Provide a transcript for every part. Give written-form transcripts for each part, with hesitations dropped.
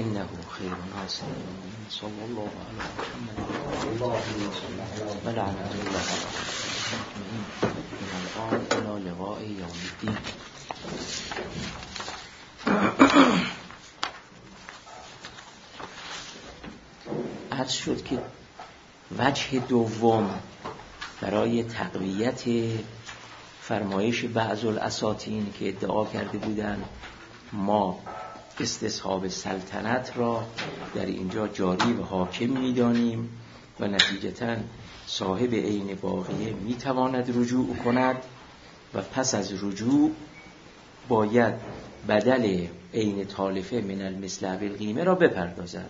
انه خیر ناصر صلی الله علی محمد و لعنت الله علی الان الی لقاء یوم الدین. عرض شد که وجه دوم برای تقویت فرمایش بعض الاساطین که ادعا کرده بودند ما استصحاب سلطنت را در اینجا جاری و حاکم می‌دانیم و نتیجتاً صاحب عین باقیه می‌تواند رجوع کند و پس از رجوع باید بدل عین تالفه من المثل بالقیمه را بپردازد.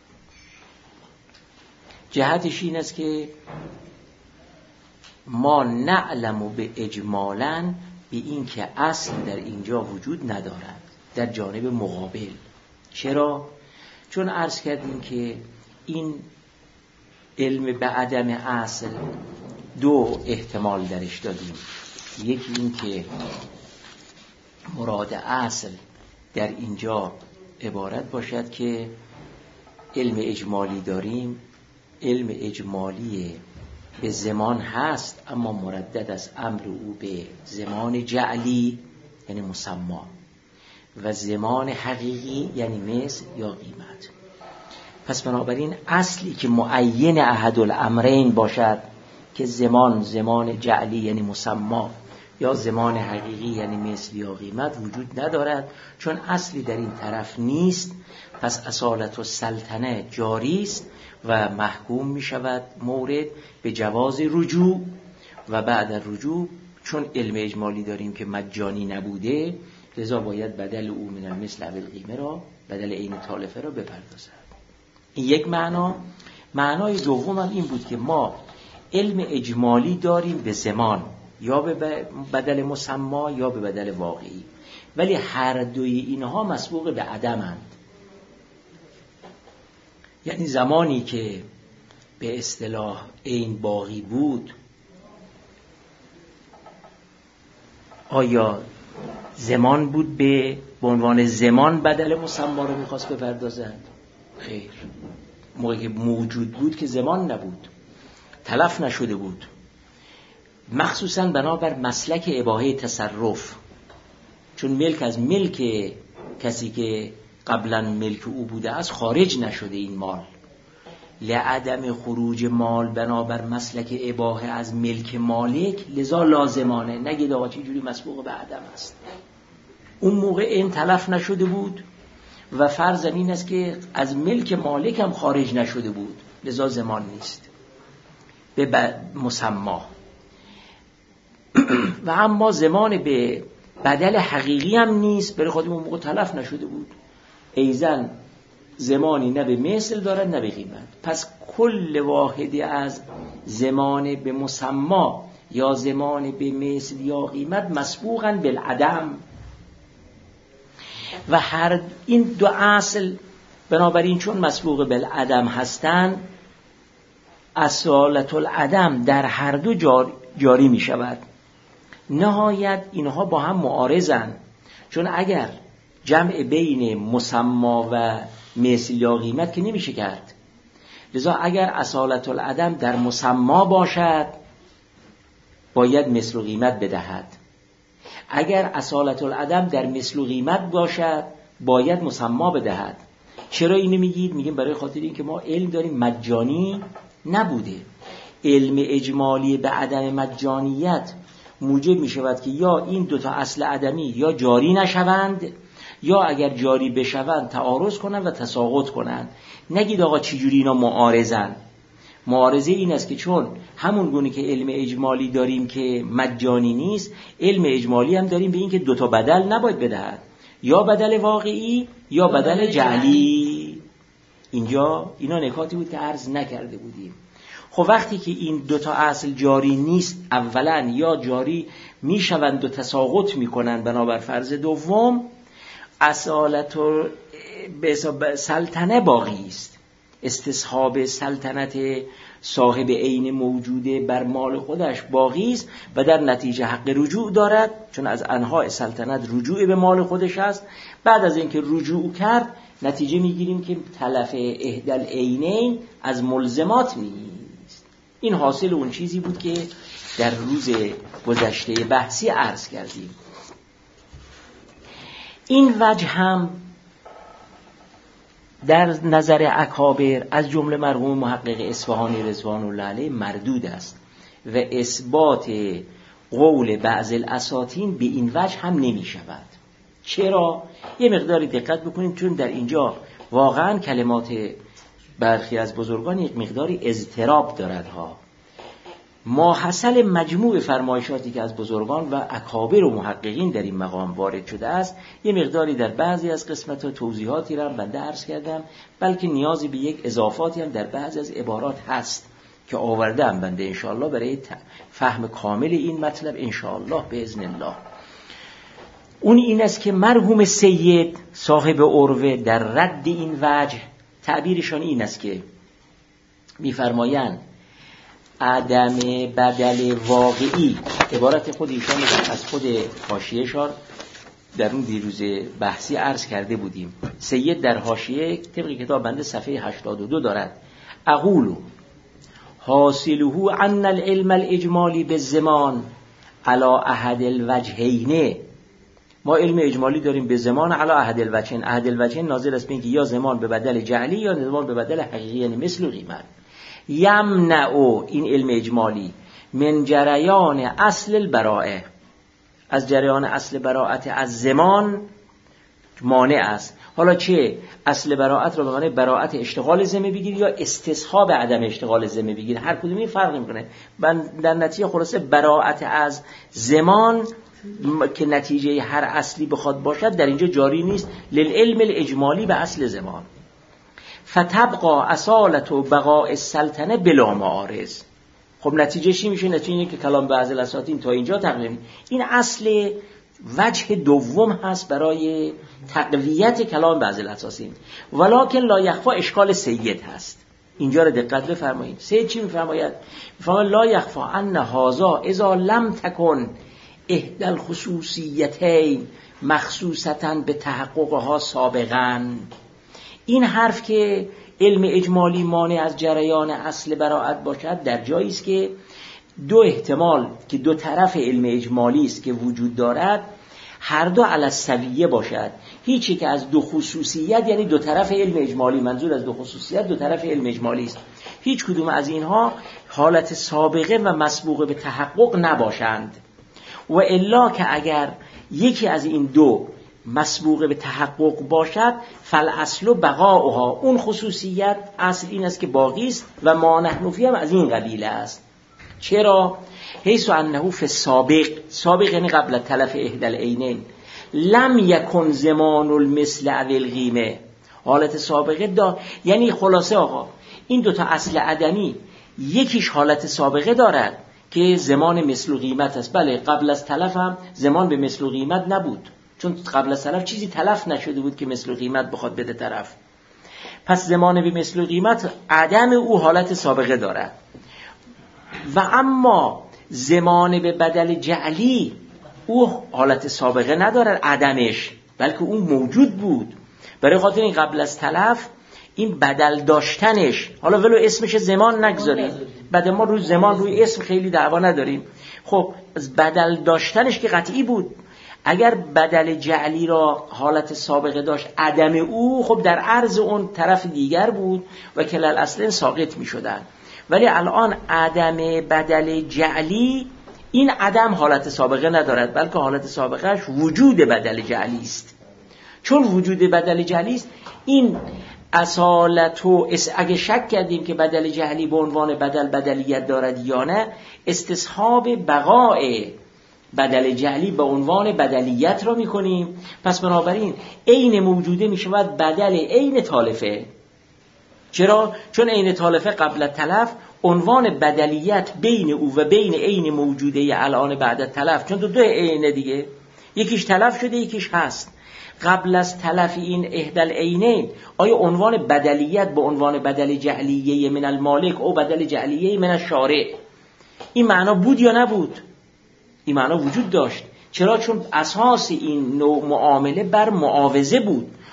جهتش این است که ما نعلم به اجمالاً به این که اصل در اینجا وجود ندارد در جانب مقابل. چرا؟ چون عرض کردیم که این علم به عدم اصل دو احتمال درش دادیم. یکی این که مراد اصل در اینجا عبارت باشد که علم اجمالی داریم، علم اجمالی به زمان هست اما مردد از امر او به زمان جعلی یعنی مسما و زمان حقیقی یعنی مثل یا قیمت. پس بنابراین اصلی که معین احد الامرین باشد که زمان جعلی یعنی مسما یا زمان حقیقی یعنی مثل یا قیمت وجود ندارد، چون اصلی در این طرف نیست. پس اصالت السلطنه جاری است و محکوم می شود مورد به جواز رجوع و بعد رجوع چون علم اجمالی داریم که مجانی نبوده لذا باید بدل او من المثل بالقیمه را بدل عین تالفه را بپردازد. این یک معنا. معنای دوم هم این بود که ما علم اجمالی داریم به زمان یا به بدل مسما یا به بدل واقعی، ولی هر دوی اینها مسبوق به عدمند. یعنی زمانی که به اصطلاح عین باقی بود آیا زمان بود به عنوان زمان بدل مسما رو میخواست بپردازند؟ خیر، موقعی که موجود بود که زمان نبود، تلف نشده بود، مخصوصاً بنابر مسلک اباحه تصرف، چون ملک از ملک کسی که قبلا ملک او بوده از خارج نشده این مال. لعدم خروج مال بنابر مسلک اباحه از ملک مالک لذا لازمانه. نگید آقا چه جوری مسبوق به عدم است. اون موقع این تلف نشده بود و فرض این است که از ملک مالک هم خارج نشده بود لذا زمان نیست به مسما. و اما زمان به بدل حقیقی هم نیست، برای خودمون اون موقع تلف نشده بود. ایزن زمانی نه به مثل دارد نه به قیمت. پس کل واحدی از زمان به مسما یا زمان به مثل یا قیمت مسبوقاً بالعدم و هر این دو اصل بنابراین چون مسبوق بالعدم هستند اصالت العدم در هر دو جاری می شود. نهایت اینها با هم معارضن، چون اگر جمع بین مسما و مثل یا قیمت که نمیشه کرد، لذا اگر اصالت العدم در مسما باشد باید مثل و قیمت بدهد، اگر اصالت العدم در مثل و قیمت باشد باید مسما بدهد. چرا اینو میگید؟ میگیم برای خاطر این که ما علم داریم مجانی نبوده. علم اجمالی به عدم مجانیت موجب می شود که یا این دوتا اصل عدمی یا جاری نشوند یا اگر جاری بشوند تعارض کنند و تساقط کنند. نگید آقا چجوری اینا معارضن. معارضه این است که چون همون گونه که علم اجمالی داریم که مجانی نیست، علم اجمالی هم داریم به این که دوتا بدل نباید بدهد، یا بدل واقعی یا بدل جعلی. اینجا اینا نکاتی بود که عرض نکرده بودیم. خب وقتی که این دوتا اصل جاری نیست اولا یا جاری میشوند و تساقط میکنند بنابر فرض دوم، اصالت سلطنه باقی است. استصحاب سلطنت صاحب عین موجوده بر مال خودش باقی است و در نتیجه حق رجوع دارد، چون از انواع سلطنت رجوع به مال خودش است. بعد از اینکه رجوع کرد نتیجه میگیریم که تلف احدى العینین از ملزمات نیست. این حاصل اون چیزی بود که در روز گذشته بحثی عرض کردیم. این وجه هم در نظر اکابر از جمله مرحوم محقق اصفهانی رضوان الله علیه مردود است و اثبات قول بعض الاساطین به این وجه هم نمی شود. چرا؟ یه مقداری دقت بکنید، چون در اینجا واقعا کلمات برخی از بزرگان یک مقداری اضطراب دارد ها. ماحصل مجموع فرمایشاتی که از بزرگان و اکابر و محققین در این مقام وارد شده است، یه مقداری در بعضی از قسمت‌ها توضیحاتی را بنده عرض کردم، بلکه نیازی به یک اضافاتی هم در بعضی از عبارات هست که آوردم بنده انشاءالله برای فهم کامل این مطلب انشاءالله باذن الله. اون این است که مرحوم سید صاحب عروه در رد این وجه تعبیرشان این است که می‌فرمایند عدم بدل واقعی، عبارت خود ایشان از خود حاشیه‌شان در اون دیروز بحثی عرض کرده بودیم. سید در حاشیه طبق کتاب بنده صفحه 82 دارد: اقول حاصله ان العلم الاجمالی بالزمان علی احد الوجهین. ما علم اجمالی داریم به زمان علی احد الوجهین. احد الوجهین ناظر است به اینکه یا زمان به بدل جعلی یا زمان به بدل حقیقی، یعنی مثل و قیمت. یمنع این علم اجمالی من جریان اصل البراءه، از جریان اصل براءت از زمان مانع است. حالا چه اصل براءت را به معنی براءت اشتغال ذمه بگیر یا استصحاب عدم اشتغال ذمه بگیر، هر کدومی فرق میکنه. در نتیجه خلاصه براءت از زمان که نتیجه هر اصلی بخواد باشد در اینجا جاری نیست، للعلم الاجمالی به اصل زمان. فتبقى اصالت و بقاء السلطنه بلا معارض. خب نتیجه چی میشه؟ نتیجه اینه که کلام بعض الاساطین تا اینجا تقریبا این اصل وجه دوم هست برای تقویت کلام بعض الاساطین. ولکن لا یخفا اشکال سید هست. اینجا رو دقت بفرمایید. سید چی میفرماید؟ میفرماید لا یخفا ان هذا اذا لم تکن احدى الخصوصیتین مخصوصتا به تحققها سابقا. این حرف که علم اجمالی مانع از جریان اصل براءت باشد در جایی است که دو احتمال که دو طرف علم اجمالی است که وجود دارد هر دو علی السویه باشد. هیچی که از دو خصوصیت، یعنی دو طرف علم اجمالی، منظور از دو خصوصیت دو طرف علم اجمالی است، هیچ کدوم از اینها حالت سابقه و مسبوقه به تحقق نباشند. و الا که اگر یکی از این دو مسبوقه به تحقق باشد فالاصل بقاؤها، اون خصوصیت اصل این است که باقی است و ما نحن فیه هم از این قبیله است. چرا؟ حیث انه فی سابق یعنی قبل تلف احدى العینین لم یکن زمان المثل او القیمه. حالت سابقه یعنی خلاصه آقا این دوتا اصل عدمی یکیش حالت سابقه دارد که زمان مثل و قیمت است. بله قبل از تلف هم زمان به مثل و قیمت نبود، چون قبل از تلف چیزی تلف نشده بود که مثل و قیمت بخواد بده طرف. پس زمان به مثل و قیمت عدم او حالت سابقه دارد. و اما زمان به بدل جعلی او حالت سابقه ندارد عدمش، بلکه اون موجود بود. برای خاطر این قبل از تلف این بدل داشتنش، حالا ولو اسمش زمان نگذاریم، بعد ما روی زمان روی اسم خیلی دعوا نداریم، خب از بدل داشتنش که قطعی بود. اگر بدل جعلی را حالت سابقه داشت عدم او، خب در عرض اون طرف دیگر بود و کلال اصلا ساقط می شدن. ولی الان عدم بدل جعلی این عدم حالت سابقه ندارد، بلکه حالت سابقهش وجود بدل جعلی است. چون وجود بدل جعلی است این اصالت و اگه شک کردیم که بدل جعلی به عنوان بدلیت دارد یا نه، استصحاب بقاء بدل جعلی به عنوان بدلیت را میکنیم. پس بنابراین عین موجوده میشود بدل عین تالفه. چرا؟ چون عین تالفه قبل تلف عنوان بدلیت بین او و بین عین موجوده الان بعد تلف، چون دو عین دیگه، یکیش تلف شده یکیش هست. قبل از تلف این احدى العینین آیا عنوان بدلیت به عنوان بدل جعلیه من المالک او بدل جعلیه من الشارع این معنا بود یا نبود؟ این معنا وجود داشت. چرا؟ چون اساس این نوع معامله بر معاوضه بود.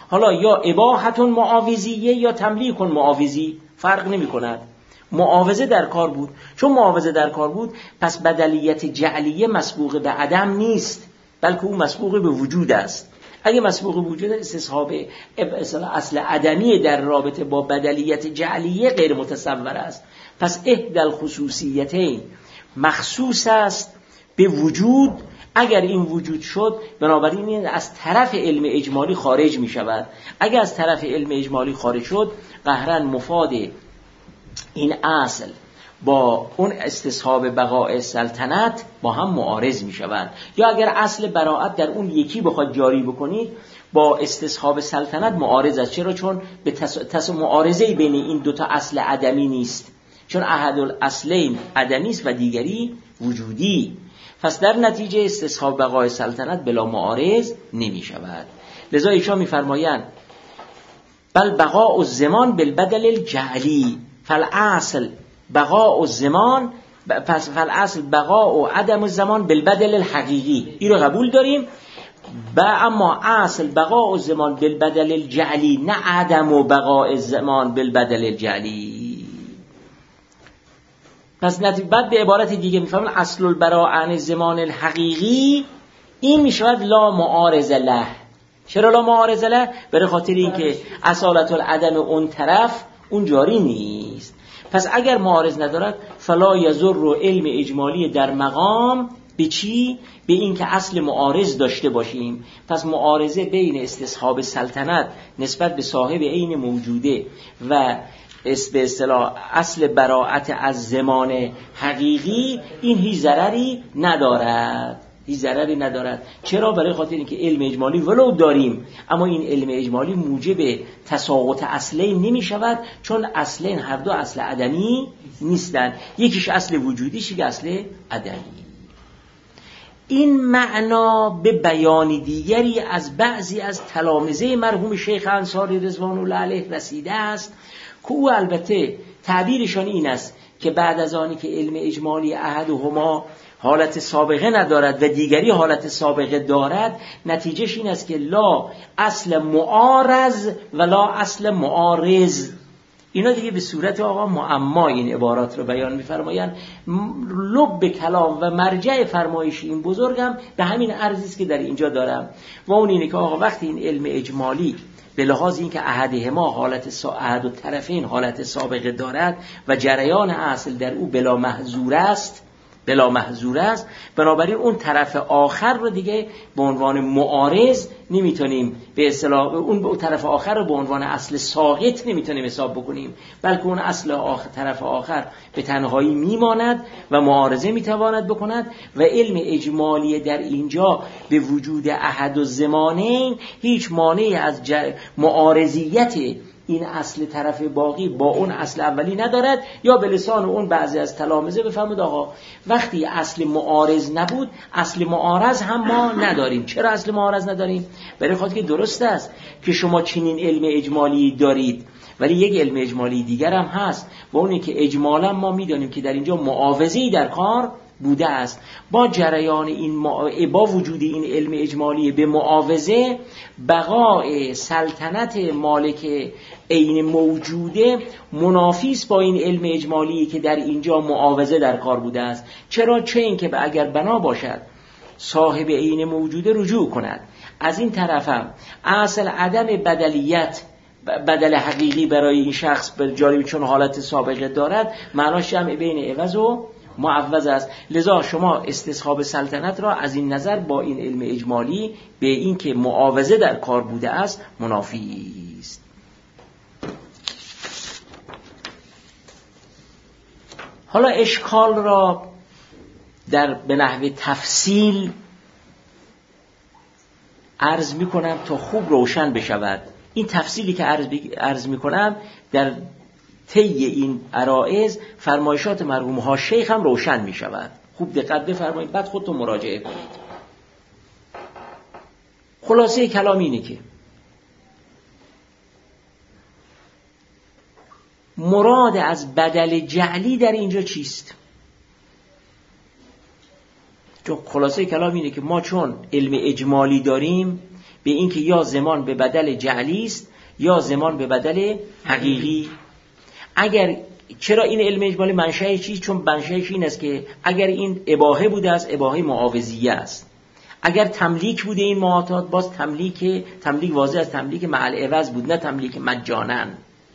حالا یا اباحة معاوضیه یا تملیک معاوضی، فرق نمی کند. معاوضه در کار بود، چون معاوضه در کار بود پس بدلیت جعلیه مسبوق به عدم نیست، بلکه اون مسبوق به وجود است. اگه مسبوق به وجود استصحاب اصل عدمی در رابطه با بدلیت جعلیه غیر متصور است. پس احدى الخصوصیتین مخصوص است به وجود. اگر این وجود شد بنابراین این از طرف علم اجمالی خارج می شود. اگر از طرف علم اجمالی خارج شد قهرن مفاد این اصل با اون استصحاب بقاء سلطنت با هم معارض می شوند. یا اگر اصل براءت در اون یکی بخواد جاری بکنید با استصحاب سلطنت معارض است. چرا؟ چون به معارضه‌ای بین این دوتا اصل عدمی نیست، چون احد الاصلین عدمی است و دیگری وجودی. پس در نتیجه استصحاب بقاء سلطنت بلا معارض نمی شود. لذا ایشان می فرمایند بل بقاء الزمان بالبدل الجعلی فالاصل بقاء الزمان، پس فالاصل بقاء و عدم الزمان بالبدل الحقیقی. این رو قبول داریم. اما اصل بقاء الزمان بالبدل الجعلی، نه عدم و بقاء الزمان بالبدل الجعلی. پس بعد به عبارت دیگه میفهمن اصل البراء عن الزمان الحقیقی این میشود لا معارض له. چرا لا معارض له؟ برای خاطر اینکه اصالت العدم اون طرف اون جاری نیست. پس اگر معارض ندارد فلا یضر علم اجمالی در مقام به چی؟ به این که اصل معارض داشته باشیم. پس معارضه بین استصحاب سلطنت نسبت به صاحب عین موجوده و به اصطلاح اصل براءت از زمان حقیقی این هیچ ضرری ندارد. هیچ ضرری ندارد. چرا؟ برای خاطر اینکه علم اجمالی ولو داریم اما این علم اجمالی موجب تساقط اصلین نمی شود، چون اصلین هر دو اصل عدمی نیستند. یکیش اصل وجودیش، یک اصل عدمی. این معنا به بیان دیگری از بعضی از تلامذه مرحوم شیخ انصاری رضوان الله علیه رسیده است که او البته تعبیرشان این است که بعد از آنی که علم اجمالی احدهما حالت سابقه ندارد و دیگری حالت سابقه دارد، نتیجهش این است که لا اصل معارض و لا اصل معارض. اینا دیگه به صورت آقا معما این عبارات رو بیان می‌فرمایند. لب کلام و مرجع فرمایش این بزرگم به همین عرضی است که در اینجا دارم و اون اینه که آقا وقتی این علم اجمالی به لحاظ اینکه احدهما احد الطرفین حالت سابقه دارد و جریان اصل در او بلا محظور است، بنابراین اون طرف آخر رو دیگه به عنوان معارض نمیتونیم به اصطلاح اون طرف آخر رو به عنوان اصل ساقط نمیتونیم حساب بکنیم، بلکه اون اصل طرف آخر به تنهایی میماند و معارضه میتواند بکند و علم اجمالی در اینجا به وجود احد الزمانین هیچ مانعی از معارضیت این اصل طرف باقی با اون اصل اولی ندارد. یا به لسان اون بعضی از تلامذه بفهمید آقا وقتی اصل معارض نبود اصل معارض هم ما نداریم. چرا اصل معارض نداریم؟ برای خاطر که درست است که شما چنین علم اجمالی دارید ولی یک علم اجمالی دیگر هم هست و اونی که اجمالا ما میدانیم که در اینجا معاوضه‌ای در کار بوده است. با جریان این با وجود این علم اجمالی به معاوضه بقای سلطنت مالک عین موجوده منافی است با این علم اجمالی که در اینجا معاوضه در کار بوده است. چرا؟ چه این که اگر بنا باشد صاحب عین موجوده رجوع کند، از این طرفم اصل عدم بدلیت بدل حقیقی برای این شخص جاری چون حالت سابقه دارد، معناش جمع بین عوض و معوض است. لذا شما استصحاب سلطنت را از این نظر با این علم اجمالی به این که معاوضه در کار بوده است منافی است. حالا اشکال را به نحو تفصیل عرض می کنم تا خوب روشن بشود. این تفصیلی که عرض می کنم در طی این عرائض فرمایشات مرحوم ها شیخ هم روشن می شود. خوب دقت بفرمایید بعد خودتون مراجعه کنید. خلاصه کلام اینه که مراد از بدل جعلی در اینجا چیست؟ چون خلاصه کلام اینه که ما چون علم اجمالی داریم به اینکه یا زمان به بدل جعلی است یا زمان به بدل حقیقی. اگر چرا این علم اجمالی منشأ چیست؟ چون منشأش این است که اگر این اباحه بوده است اباحه معاوضیه است، اگر تملیک بوده این معاطات باز تملیک واضح از تملیک مع العوض بود، نه تملیک مجانن.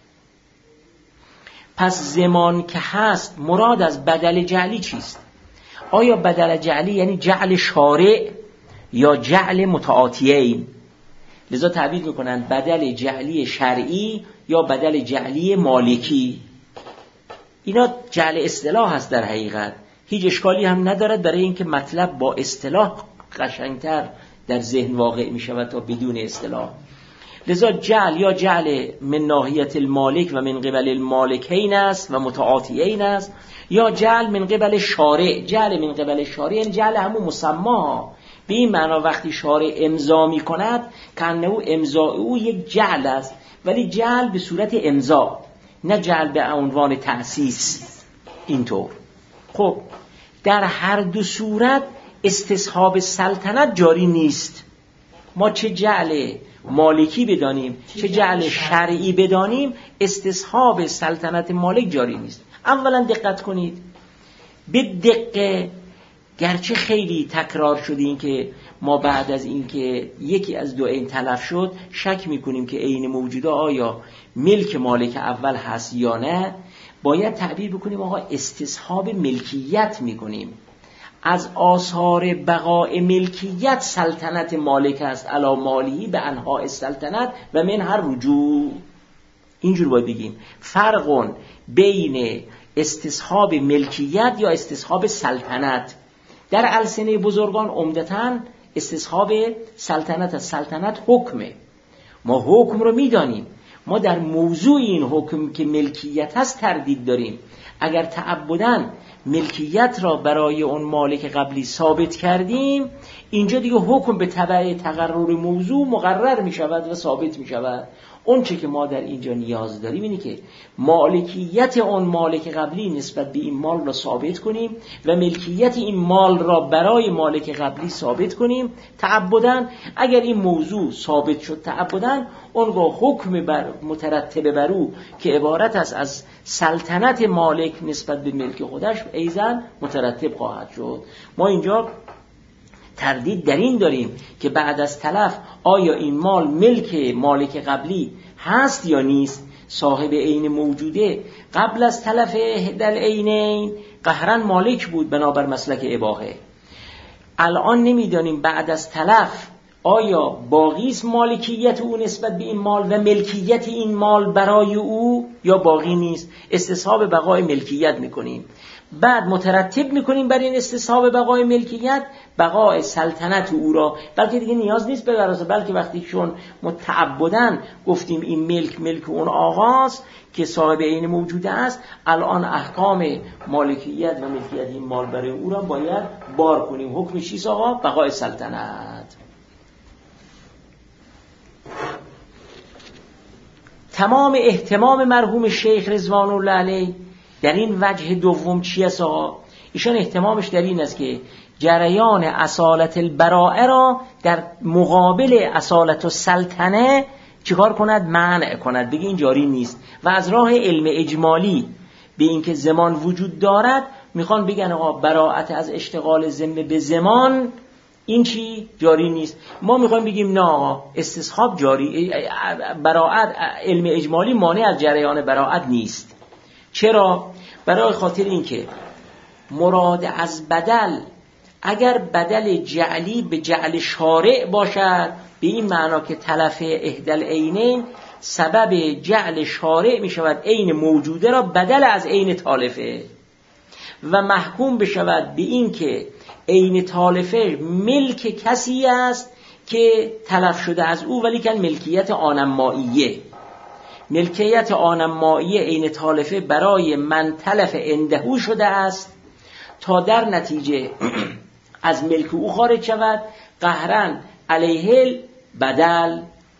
پس زمان که هست مراد از بدل جعلی چیست؟ آیا بدل جعلی یعنی جعل شارع یا جعل متعاطیین؟ لذا تعبیر میکنن بدل جعلی شرعی یا بدل جعلی مالکی. اینا جعل اصطلاح هست در حقیقت، هیچ اشکالی هم ندارد برای اینکه مطلب با اصطلاح قشنگتر در ذهن واقع می شود تا بدون اصطلاح. لذا جعل یا جعل من ناحیت المالک و من قبل المالکین است و متعاطیین است، یا جعل من قبل شارع. جعل من قبل شارع یعنی جعل همون مسما، به این معنا وقتی شارع امضا می کند کانه امضا او یک جعل است، ولی جعل به صورت امضا، نه جعل به عنوان تأسیس. اینطور خب در هر دو صورت استصحاب سلطنت جاری نیست. ما چه جعل مالکی بدانیم چه جعل شرعی بدانیم، استصحاب سلطنت مالک جاری نیست. اولا دقت کنید به دقت، گرچه خیلی تکرار شده این که ما بعد از این که یکی از دو عین تلف شد شک میکنیم که عین موجوده آیا ملک مالک اول هست یا نه، باید تعبیر بکنیم آقا استصحاب ملکیت میکنیم. از آثار بقاء ملکیت سلطنت مالک است علی مالی به انواع السلطنت و من هر وجوه. اینجور باید بگیم فرق بین استصحاب ملکیت یا استصحاب سلطنت. در السنه بزرگان عمدتاً استصحاب سلطنت از سلطنت حکمه، ما حکم رو میدانیم، ما در موضوع این حکم که ملکیت هست تردید داریم. اگر تعبداً ملکیت را برای اون مالک قبلی ثابت کردیم، اینجا دیگه حکم به تبع تقرر موضوع مقرر می شود و ثابت می شود. اون چه که ما در اینجا نیاز داریم اینه که مالکیت اون مالک قبلی نسبت به این مال را ثابت کنیم و ملکیت این مال را برای مالک قبلی ثابت کنیم تعبداً. اگر این موضوع ثابت شد تعبداً، اونگاه حکم مترتب بر او که عبارت است از سلطنت مالک نسبت به ملک خودش ایضاً مترتب خواهد شد. ما اینجا تردید در این داریم که بعد از تلف آیا این مال ملک مالک قبلی هست یا نیست. صاحب عین موجوده قبل از تلف احدال عینین قهرا مالک بود بنابر مسلک اباحه. الان نمیدانیم بعد از تلف آیا باقی است مالکیت او نسبت به این مال و ملکیت این مال برای او یا باقی نیست. استصحاب بقای ملکیت میکنیم، بعد مترتب میکنیم بر این استصحاب بقای ملکیت بقای سلطنت او را، بلکه دیگه نیاز نیست به براسه، بلکه وقتی چون متعبدن گفتیم این ملک اون آغاز که صاحب عین موجوده است، الان احکام مالکیت و ملکیت این مال برای او را باید بار کنیم. حکم چیست آقا؟ بقای سلطنت. تمام اهتمام مرحوم شیخ رضوان الله علیه در این وجه دوم چی است آقا؟ ایشان اهتمامش در این است که جریان اصالت البراءه را در مقابل اصالت السلطنه چیکار کند؟ منع کند، بگه این جاری نیست. و از راه علم اجمالی به اینکه زمان وجود دارد میخوان بگن آقا براءت از اشتغال ذمه به زمان این چی؟ جاری نیست. ما میخوایم بگیم نه آقا استصحاب جاری، براءت علم اجمالی مانع از جریان براءت نیست. چرا؟ برای خاطر اینکه مراد از بدل اگر بدل جعلی به جعل شارع باشد به این معنا که تلف احدال عینین سبب جعل شارع می شود عین موجوده را بدل از عین تالفه و محکوم بشود به این که عین تالفه ملک کسی است که تلف شده از او ولی کن ملکیت آنماییه. ملکیت آنماییه عین تالفه برای من تلف اندهو شده است تا در نتیجه از ملک او خارج شود قهرن علیه بدل.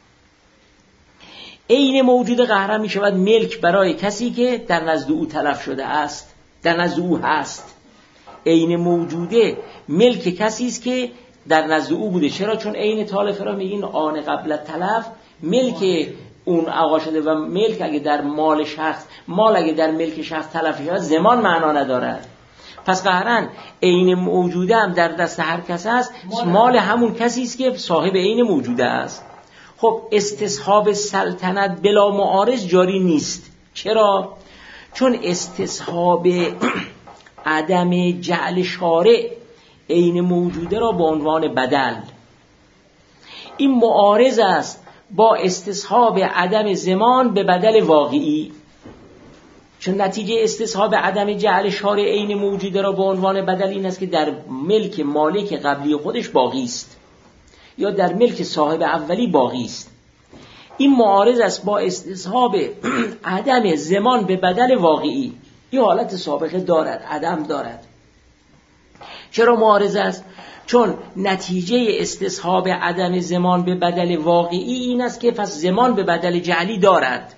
عین موجود قهرن می شود ملک برای کسی که در نزد او تلف شده است، در نزد او هست. عین موجوده ملک کسی است که در نزد او بوده. چرا؟ چون عین تالف را میگین آن قبل تلف، ملک اون آقا شده و ملک اگه در مال شخص، مال اگه در ملک شخص تلف شده زمان معنا ندارد. پس قهرن عین موجوده هم در دست هر کس است، مال همون کسی است که صاحب عین موجوده است. خب استصحاب سلطنت بلا معارض جاری نیست. چرا؟ چون استصحاب عدم جعل شارع عین موجوده را به عنوان بدل، این معارض است با استصحاب عدم زمان به بدل واقعی. چون نتیجه استصحاب عدم جعل شارع عین موجوده را به عنوان بدل این است که در ملک مالک قبلی خودش باقی است یا در ملک صاحب اولی باقی است. این معارض است با استصحاب عدم زمان به بدل واقعی. این حالت سابقه دارد، عدم دارد. چرا معارض است؟ چون نتیجه استصحاب عدم زمان به بدل واقعی این است که پس زمان به بدل جعلی دارد.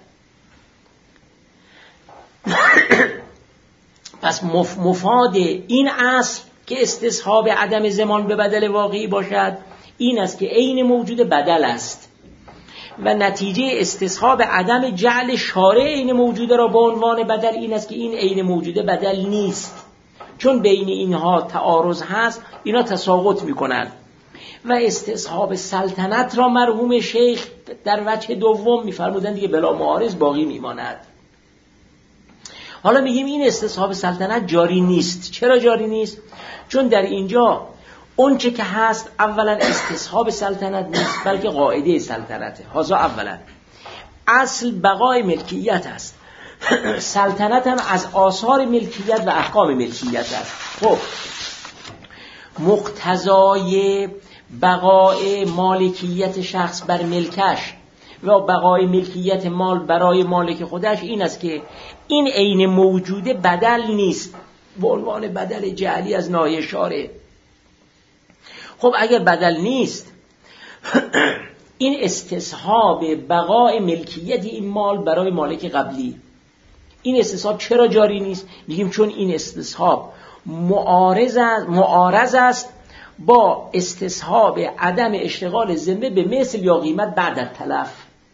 پس مفاد این اصل که استصحاب عدم زمان به بدل واقعی باشد این است که عین موجود بدل است و نتیجه استصحاب عدم جعل شارع عین موجوده را به عنوان بدل این است که این عین موجوده بدل نیست. چون بین اینها تعارض هست اینا تساقط میکنند و استصحاب سلطنت را مرحوم شیخ در وجه دوم میفرمودند دیگه بلا معارض باقی میماند. حالا میگیم این استصحاب سلطنت جاری نیست. چرا جاری نیست؟ چون در اینجا اون چه که هست اولا استصحاب سلطنت نیست بلکه قاعده سلطنته. هذا اولا اصل بقای ملکیت است. سلطنت هم از آثار ملکیت و احکام ملکیت است. خب مقتضای بقای مالکیت شخص بر ملکش و بقای ملکیت مال برای مالک خودش این است که این عین موجوده بدل نیست به عنوان بدل جعلی از ناحیه شارع. خب اگر بدل نیست این استصحاب بقای ملکیت این مال برای مالک قبلی، این استصحاب چرا جاری نیست؟ میگیم چون این استصحاب معارض است با استصحاب عدم اشتغال ذمه به مثل یا قیمت بعد از تلف.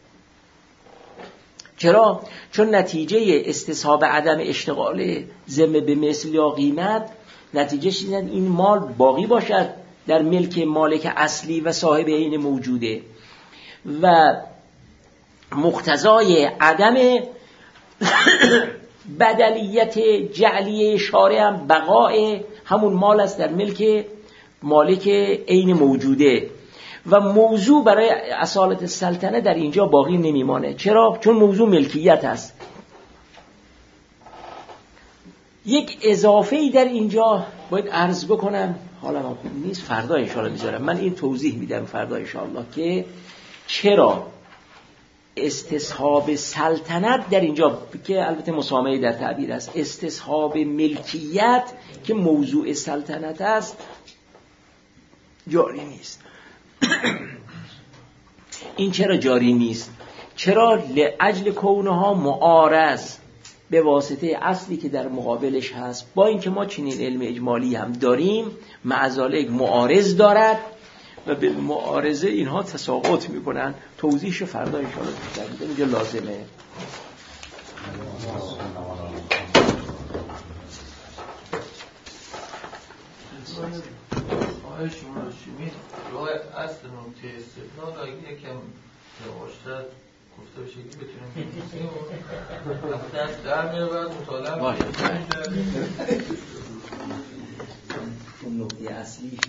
چرا؟ چون نتیجه استصحاب عدم اشتغال ذمه به مثل یا قیمت نتیجه شدن این مال باقی باشد در ملک مالک اصلی و صاحب عین موجوده و مقتضای عدم بدلیت جعلیه شارع هم بقای همون مال است در ملک مالک عین موجوده و موضوع برای اصالت السلطنه در اینجا باقی نمیمانه. چرا؟ چون موضوع ملکیت است. یک اضافه‌ای در اینجا باید عرض بکنم، حالا من خوب نیست فردا انشاءالله میذارم، من این توضیح میدم فردا انشاءالله که چرا استصحاب سلطنت در اینجا که البته مسامحه در تعبیر است، استصحاب ملکیت که موضوع سلطنت است جاری نیست. این چرا جاری نیست؟ چرا؟ لاجل کونها معارض به واسطه اصلی که در مقابلش هست. با اینکه ما چنین علم اجمالی هم داریم معذالک معارض دارد و به معارضه اینها تساقط میکنن. توضیحش فردا ان شاء الله بیشتر میدم، اینجا لازمه. آقای شماشمی راه اصل نکته استثناء را یکم یواشتر گفته بشه که بتونیم بنویسیم و دست در میره بعد مطالعه اون نکته اصلی